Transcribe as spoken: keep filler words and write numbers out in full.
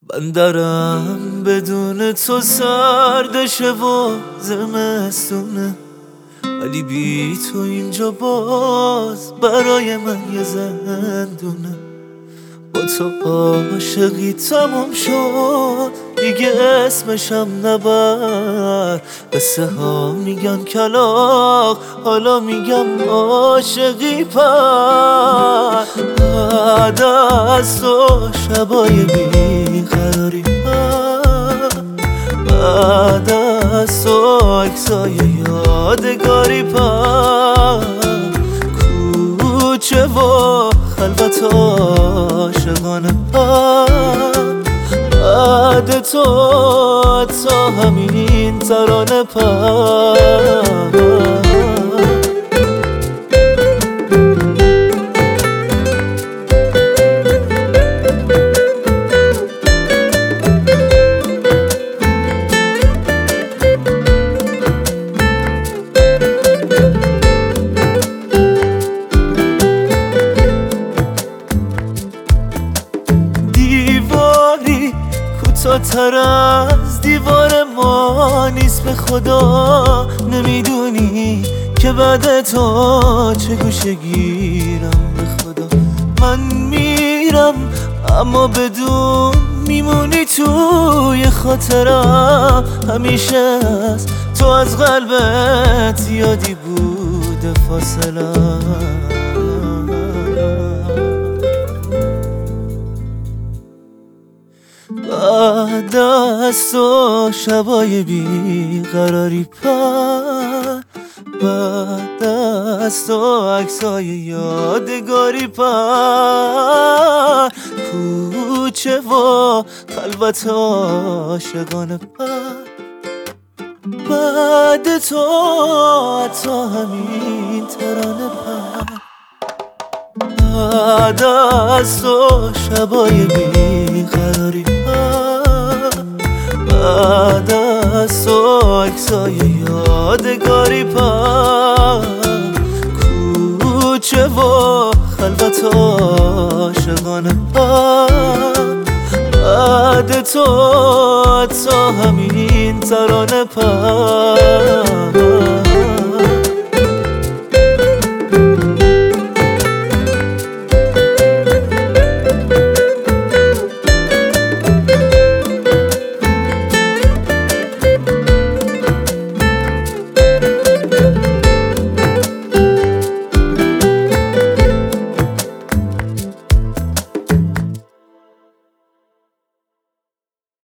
بندرم بدون تو سردشه و زمستونه، ولی بی تو اینجا باز برای من یه زندونه. با تو عاشقی تموم شد دیگه اسمشم نبر. قصه ها میگن کلاغ، حالا میگم عاشقی پر. بعد از تو شبای بیقراری پر، بعد از تو عکسای یادگاری پر. کوچه و خلوت عاشقانه پر، بعد تو تا همین ترانه پر. کوتاه‌تر از دیوار ما نیست به خدا. نمیدونی که بعد تو چه گوشه گیرم به خدا. من میرم اما بدون میمونی توی خاطرم. همیشه از تو از قلبت یادی بوده فاصله. بعد از تو شبای بیقراری پر، بعد از تو عکسای یادگاری پر. کوچه و خلوت عاشقانه پر، بعد تو تا همین ترانه پر. بعد از تو شبای بیقراری پر، بعد از تو عکسای یادگاری پر. کوچه و خلوت عاشقانه پر، بعد تو تا همین ترانه پر.